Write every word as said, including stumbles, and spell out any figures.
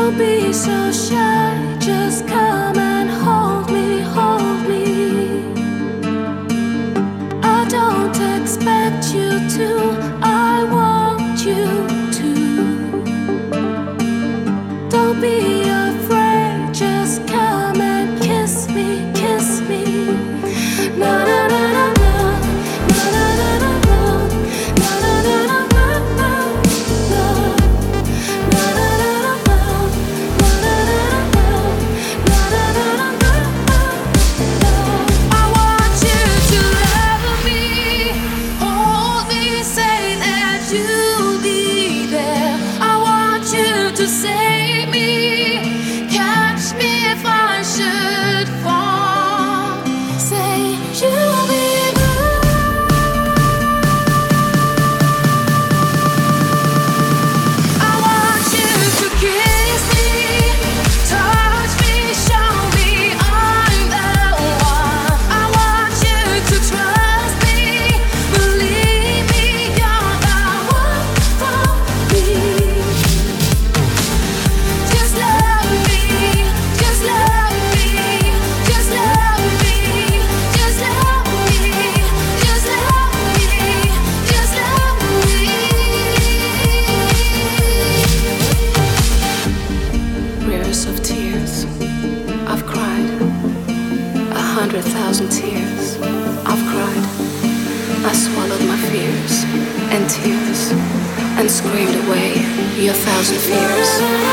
Don't be so shy, just come and hold me, hold me. I don't expect you to, I want you to. Don't be afraid, just come and kiss me, kiss me. Na na na na na, na na na na na, na na na na na, na na na na na, na na na na, na na na na na. I want you to love me, hold me, say that you'll be there. I want you to save me, catch me if I should fall. Say you'll be I want you to kiss me, touch me, show me I'm the one. I want you to trust me, believe me, you're the one for me. Just love me, just love me, just love me, just love me, just love me, just love me. Rivers of tears, I've cried. A hundred thousand tears, I've cried. I swallowed my fears and tears and screamed away your thousand fears.